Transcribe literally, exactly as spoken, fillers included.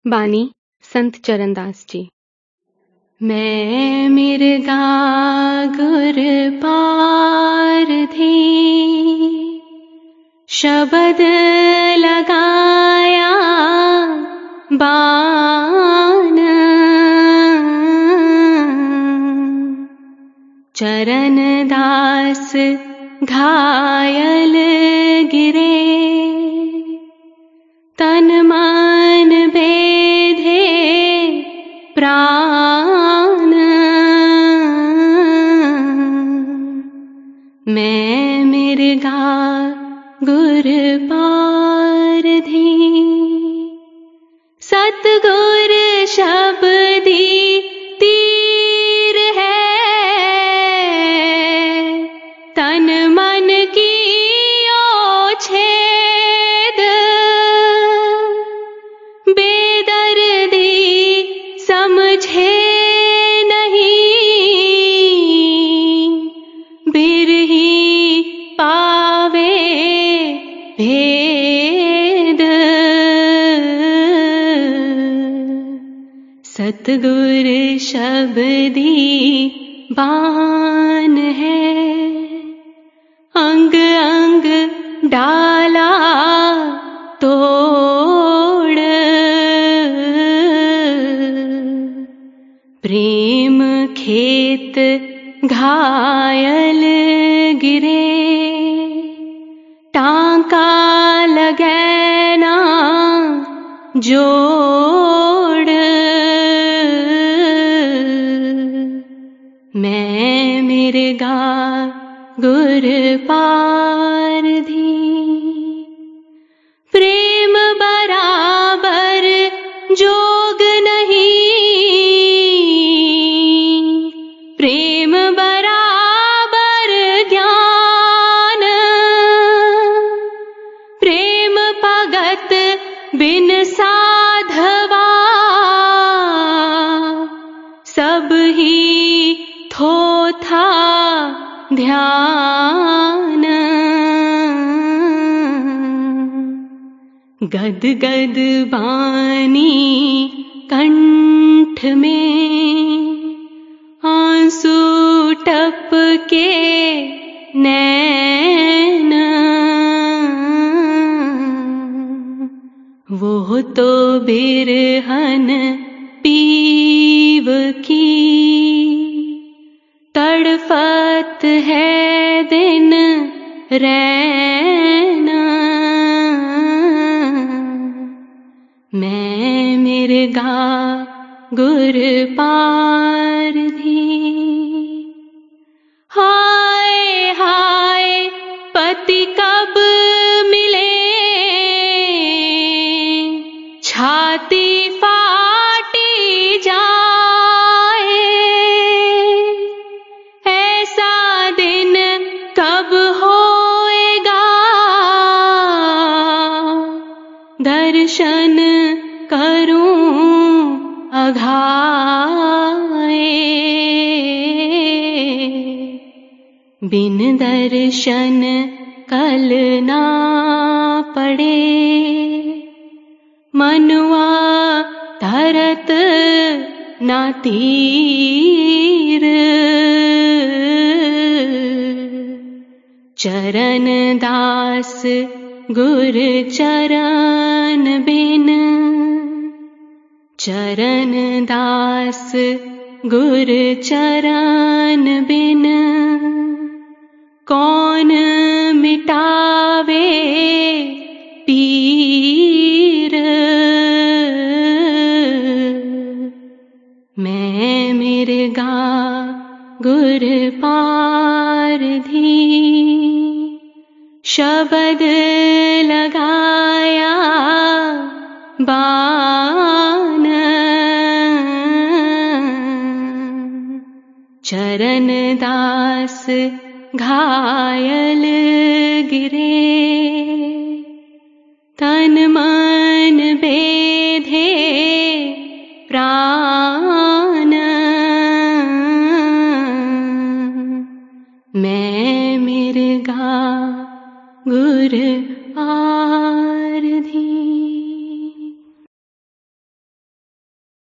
बानी संत चरणदास जी। मैं मिर्गा गुर पार थी, शब्द लगाया बान, चरण दास घायल गिरे, तन मन बेधे प्राण। मैं मिर्गा गुर पार थी, सतगुर शब्दी तीर है, तन मन की ओ छेद, बेदर्दी समझे नहीं, बिरही पावे भेद। सतगुर शब्दी बान है, अंग अंग डाला तोड़, प्रेम खेत घायल गिरे, टांका लगे ना जोड़। मैं मिर्गा गुर पार थी, प्रेम बराबर जोग नहीं, प्रेम बराबर ज्ञान, प्रेम भगत बिन साधवा, सब ही थोथा ध्यान। गद गद बानी कंठ में, आंसू टपके नैन, वो तो बिरहन पीव की, तड़फत है दिन रैना। मैं मिर्गा गुर पार थी, हाय हाय पति कब मिले, छाती फाटी जाए, ऐसा दिन कब होएगा, दर्शन करूं अघाए, बिन दर्शन कल ना पड़े, मनुआ धरत ना तीर। चरण दास गुर चरण बिन, चरण दास गुर चरण बिन, कौन मिटावे पीर। मैं मिर्गा गुर पार थी, शब्द लगाया बान, चरण दास घायल गिरे, तन मन